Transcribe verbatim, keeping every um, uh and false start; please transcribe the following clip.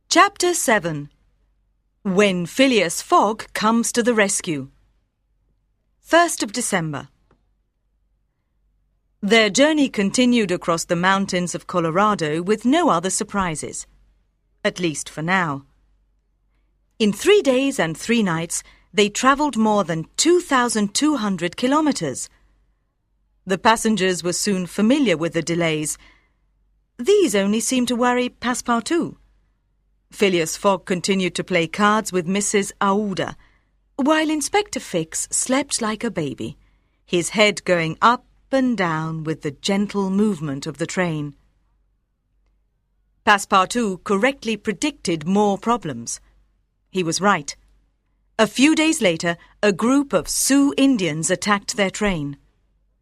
Chapter seven. When Phileas Fogg Comes to the Rescue. first of December. Their journey continued across the mountains of Colorado with no other surprises. At least for now. In three days and three nights, they travelled more than two thousand two hundred kilometres. The passengers were soon familiar with the delays. These only seemed to worry Passepartout. Phileas Fogg continued to play cards with Missus Aouda, while Inspector Fix slept like a baby, his head going up and down with the gentle movement of the train. Passepartout correctly predicted more problems. He was right. A few days later, a group of Sioux Indians attacked their train.